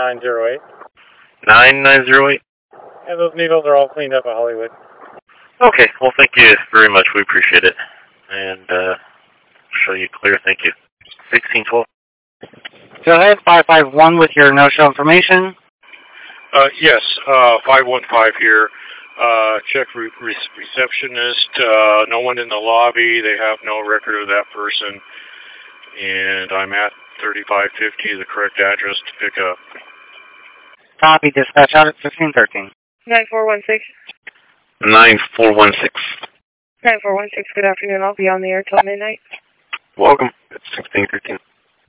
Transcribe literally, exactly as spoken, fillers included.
nine zero eight. nine nine zero eight? And those needles are all cleaned up at Hollywood. Okay, well, thank you very much. We appreciate it. And, uh, show you clear. Thank you. sixteen twelve. Go ahead, five five one with your no-show information. Uh, yes, uh, five one five here. Uh, check re re receptionist. Uh, no one in the lobby. They have no record of that person. And I'm at thirty-five fifty, the correct address to pick up. Copy, dispatch out at fifteen thirteen. nine four one six. nine four one six. nine four one six, good afternoon. I'll be on the air till midnight. Welcome. It's sixteen thirteen.